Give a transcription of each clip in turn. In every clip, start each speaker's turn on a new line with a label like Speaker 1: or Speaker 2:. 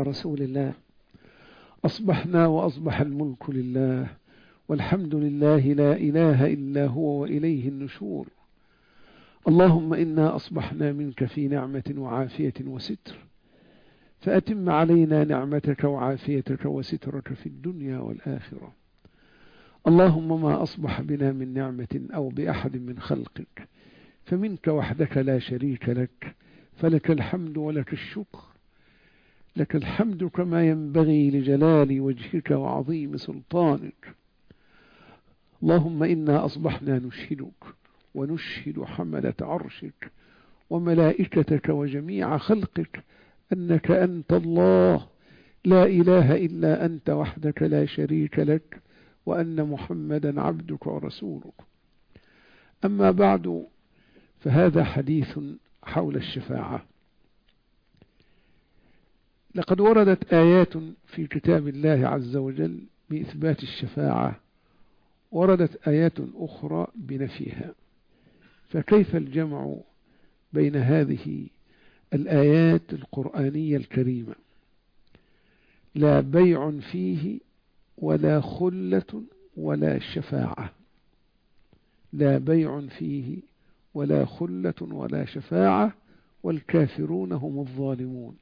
Speaker 1: رسول الله. أصبحنا وأصبح الملك لله، والحمد لله لا إله إلا هو وإليه النشور. اللهم إنا أصبحنا منك في نعمة وعافية وستر، فأتم علينا نعمتك وعافيتك وسترك في الدنيا والآخرة. اللهم ما أصبح بنا من نعمة أو بأحد من خلقك فمنك وحدك لا شريك لك، فلك الحمد ولك الشكر. لك الحمد كما ينبغي لجلال وجهك وعظيم سلطانك. اللهم إنا أصبحنا نشهدك ونشهد حملة عرشك وملائكتك وجميع خلقك أنك أنت الله لا إله إلا أنت وحدك لا شريك لك، وأن محمدا عبدك ورسولك. أما بعد، فهذا حديث حول الشفاعة. لقد وردت آيات في كتاب الله عز وجل بإثبات الشفاعة، وردت آيات أخرى بنفيها، فكيف الجمع بين هذه الآيات القرآنية الكريمة؟ لا بيع فيه ولا خلة ولا شفاعة، لا بيع فيه ولا خلة ولا شفاعة، والكافرون هم الظالمون.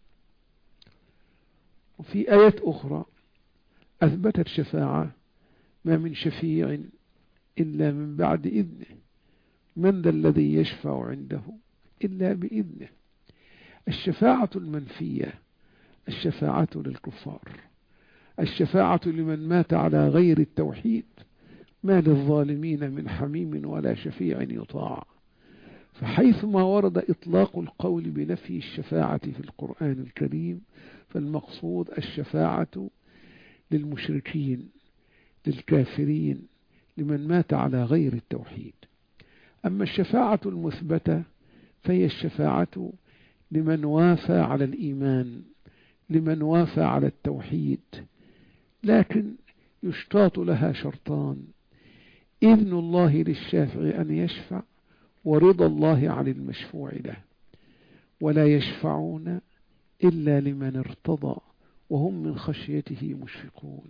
Speaker 1: وفي آيات أخرى أثبتت شفاعة: ما من شفيع إلا من بعد إذنه، من ذا الذي يشفع عنده إلا بإذنه. الشفاعة المنفية الشفاعة للكفار، الشفاعة لمن مات على غير التوحيد، ما للظالمين من حميم ولا شفيع يطاع. فحيثما ورد إطلاق القول بنفي الشفاعة في القرآن الكريم، فالمقصود الشفاعة للمشركين، للكافرين، لمن مات على غير التوحيد. أما الشفاعة المثبتة فهي الشفاعة لمن وافى على الإيمان، لمن وافى على التوحيد، لكن يشتاط لها شرطان: إذن الله للشافع أن يشفع، ورضا الله عن المشفوع له. ولا يشفعون إلا لمن ارتضى وهم من خشيته مشفقون.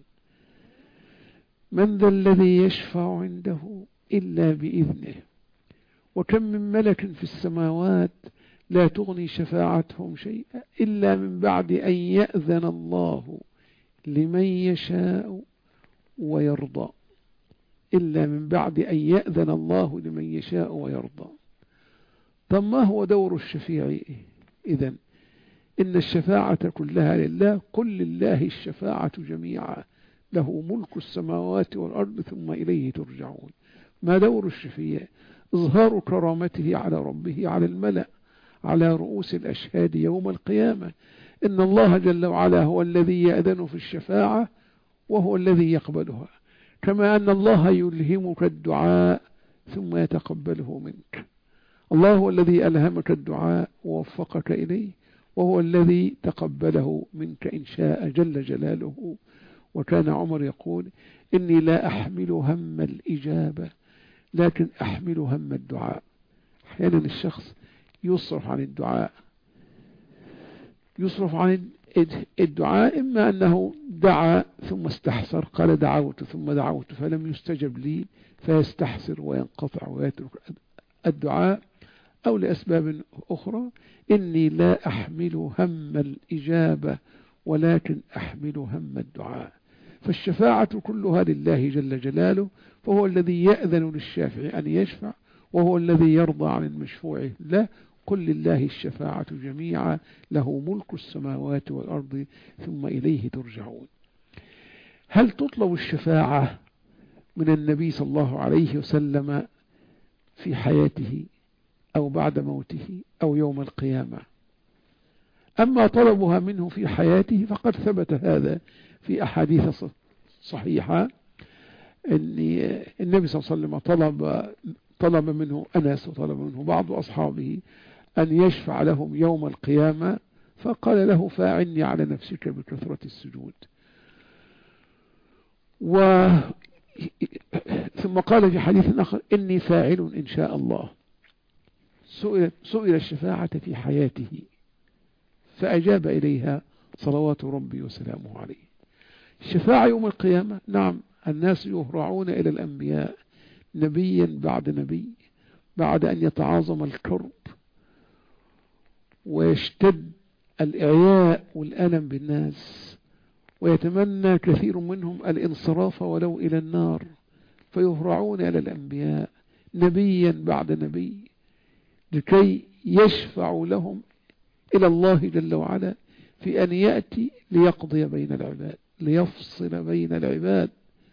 Speaker 1: من ذا الذي يشفع عنده إلا بإذنه، وكم من ملك في السماوات لا تغني شفاعتهم شيئا إلا من بعد أن يأذن الله لمن يشاء ويرضى، إلا من بعد أن يأذن الله لمن يشاء ويرضى. طب ما هو دور الشفيع إذن؟ إن الشفاعة كلها لله، قل لله الشفاعة جميعا، له ملك السماوات والأرض ثم إليه ترجعون. ما دور الشفيع؟ إظهار كرامته على ربه على الملأ، على رؤوس الأشهاد يوم القيامة. إن الله جل وعلا هو الذي يأذن في الشفاعة وهو الذي يقبلها، كما أن الله يلهمك الدعاء ثم يتقبله منك. الله هو الذي ألهمك الدعاء ووفقك إليه، وهو الذي تقبله منك إن شاء جل جلاله. وكان عمر يقول: إني لا أحمل هم الإجابة لكن أحمل هم الدعاء. أحيانا الشخص يصرف عن الدعاء، يصرف عن الدعاء، إما أنه دعا ثم استحسر، قال دعوت ثم دعوت فلم يستجب لي فيستحسر وينقطع ويترك الدعاء، أو لأسباب أخرى: إني لا أحمل هم الإجابة ولكن أحمل هم الدعاء. فالشفاعة كلها لله جل جلاله، فهو الذي يأذن للشافع أن يشفع، وهو الذي يرضى عن المشفوع له. قل لله الشفاعة جميعا، له ملك السماوات والأرض ثم إليه ترجعون. هل تطلب الشفاعة من النبي صلى الله عليه وسلم في حياته أو بعد موته أو يوم القيامة؟ أما طلبها منه في حياته فقد ثبت هذا في أحاديث صحيحة، أن النبي صلى الله عليه وسلم طلب منه أنس وطلب منه بعض أصحابه أن يشفع لهم يوم القيامة، فقال له: فاعني على نفسك بكثرة السجود. ثم قال في حديث آخر: إني فاعل إن شاء الله. سئل الشفاعة في حياته فأجاب إليها صلوات ربي وسلامه عليه. الشفاعة يوم القيامة، نعم، الناس يهرعون إلى الأنبياء نبيا بعد نبي، بعد أن يتعاظم الكرب ويشتد الإعياء والألم بالناس، ويتمنى كثير منهم الانصراف ولو إلى النار، فيهرعون إلى الأنبياء نبيا بعد نبي لكي يشفعوا لهم إلى الله جل وعلا في أن يأتي ليقضي بين العباد، ليفصل بين العباد،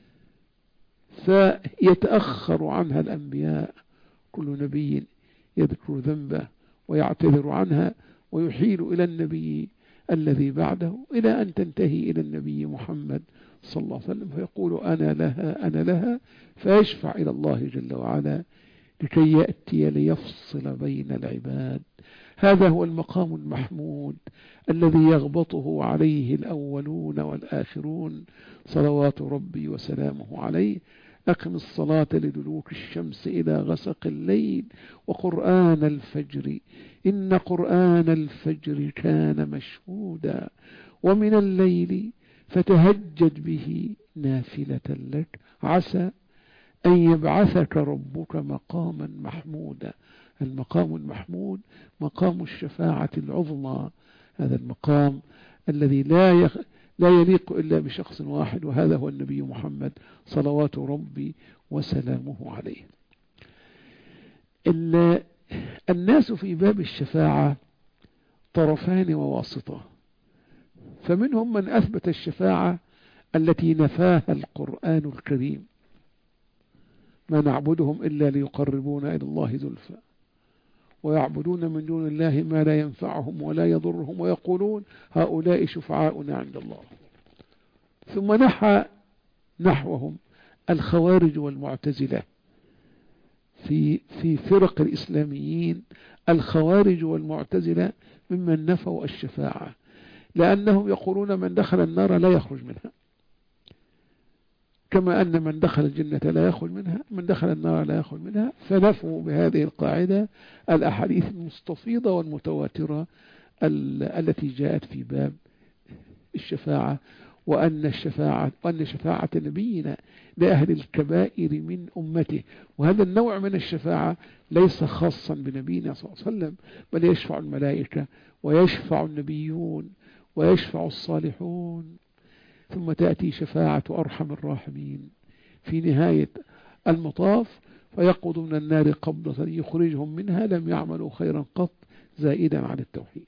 Speaker 1: فيتأخر عنها الأنبياء، كل نبي يذكر ذنبه ويعتذر عنها ويحيل إلى النبي الذي بعده إلى أن تنتهي إلى النبي محمد صلى الله عليه وسلم، فيقول أنا لها أنا لها، فيشفع إلى الله جل وعلا لكي يأتي ليفصل بين العباد. هذا هو المقام المحمود الذي يغبطه عليه الأولون والآخرون، صلوات ربي وسلامه عليه. أقم الصلاة لدلوك الشمس إلى غسق الليل وقرآن الفجر إن قرآن الفجر كان مشهودا ومن الليل فتهجد به نافلة لك عسى أن يبعثك ربك مقاما محمودا. المقام المحمود مقام الشفاعة العظمى، هذا المقام الذي لا يليق إلا بشخص واحد، وهذا هو النبي محمد صلوات ربي وسلامه عليه. الناس في باب الشفاعة طرفان وواسطة، فمنهم من أثبت الشفاعة التي نفاها القرآن الكريم، ما نعبدهم إلا ليقربونا إلى الله زلفى، ويعبدون من دون الله ما لا ينفعهم ولا يضرهم ويقولون هؤلاء شفعاؤنا عند الله. ثم نحى نحوهم الخوارج والمعتزلة في فرق الإسلاميين. الخوارج والمعتزلة ممن نفوا الشفاعة، لأنهم يقولون من دخل النار لا يخرج منها، كما أن من دخل الجنة لا يخرج منها، من دخل النار لا يخرج منها، فنفوا بهذه القاعدة الأحاديث المستفيضة والمتواترة التي جاءت في باب الشفاعة، وأن شفاعة نبينا لأهل الكبائر من أمته. وهذا النوع من الشفاعة ليس خاصا بنبينا صلى الله عليه وسلم، بل يشفع الملائكة ويشفع النبيون ويشفع الصالحون. ثم تأتي شفاعة أرحم الراحمين في نهاية المطاف، فيقبض من النار قبضة يخرجهم منها لم يعملوا خيرا قط زائدا عن التوحيد.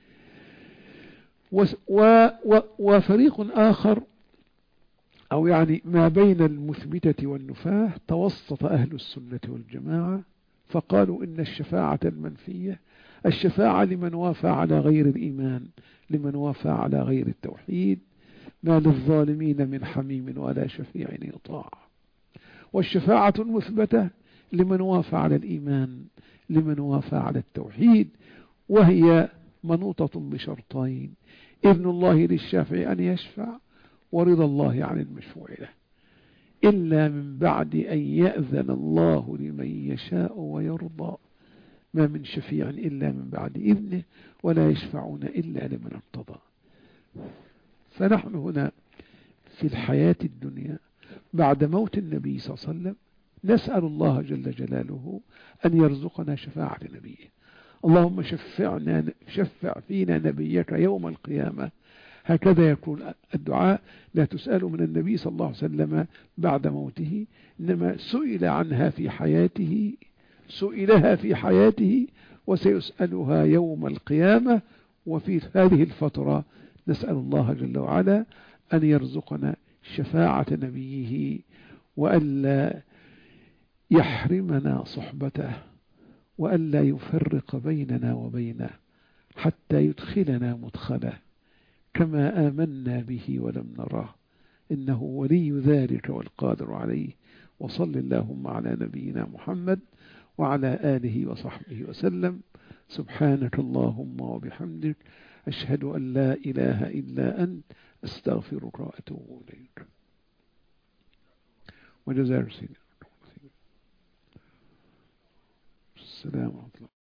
Speaker 1: وفريق آخر، أو يعني ما بين المثبتة والنفاة، توسط أهل السنة والجماعة فقالوا إن الشفاعة المنفية الشفاعة لمن وافى على غير الإيمان، لمن وافى على غير التوحيد، ما للظالمين من حميم ولا شفيع يطاع. والشفاعة المثبتة لمن وافى على الإيمان، لمن وافى على التوحيد، وهي منوطة بشرطين: إذن الله للشافع أن يشفع، ورضا الله عن المشفوع له، إلا من بعد أن يأذن الله لمن يشاء ويرضى، ما من شفيع إلا من بعد إذنه ولا يشفعون إلا لمن ارتضى. فنحن هنا في الحياة الدنيا بعد موت النبي صلى الله عليه وسلم نسأل الله جل جلاله أن يرزقنا شفاعة نبيه. اللهم شفع فينا نبيك يوم القيامة. هكذا يكون الدعاء، لا تسأل من النبي صلى الله عليه وسلم بعد موته، إنما سئل عنها في حياته، سئلها في حياته وسيسألها يوم القيامة. وفي هذه الفترة نسأل الله جل وعلا أن يرزقنا شفاعة نبيه، وألا يحرمنا صحبته، وألا يفرق بيننا وبينه، حتى يدخلنا مدخله كما آمنا به ولم نراه، إنه ولي ذلك والقادر عليه. وصل اللهم على نبينا محمد وعلى آله وصحبه وسلم. سبحانك اللهم وبحمدك، أشهد أن لا إله إلا أنت، أستغفرك وأتوب إليك. وجزاك الله. السلام عليكم.